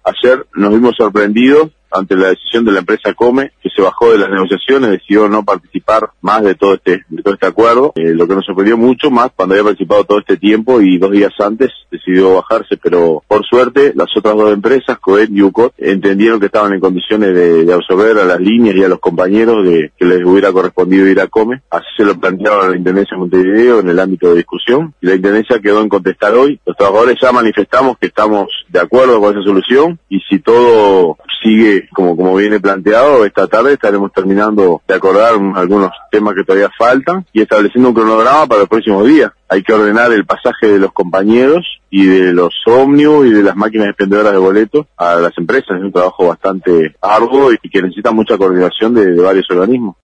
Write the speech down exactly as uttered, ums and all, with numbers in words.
Ayer nos vimos sorprendidos ante la decisión de la empresa Come, que se bajó de las negociaciones, decidió no participar más de todo este de todo este acuerdo, eh, lo que nos sorprendió mucho más cuando había participado todo este tiempo y dos días antes decidió bajarse, pero por suerte las otras dos empresas, Coet y UCOT, entendieron que estaban en condiciones de, de absorber a las líneas y a los compañeros de que les hubiera correspondido ir a Come. Así se lo plantearon a la Intendencia de Montevideo en el ámbito de discusión y la Intendencia quedó en contestar hoy. Los trabajadores ya manifestamos que estamos de acuerdo con esa solución y si todo sigue como como viene planteado, esta tarde estaremos terminando de acordar algunos temas que todavía faltan y estableciendo un cronograma para los próximos días. Hay que ordenar el pasaje de los compañeros y de los ómnibus y de las máquinas expendedoras de boletos a las empresas. Es un trabajo bastante arduo y que necesita mucha coordinación de, de varios organismos.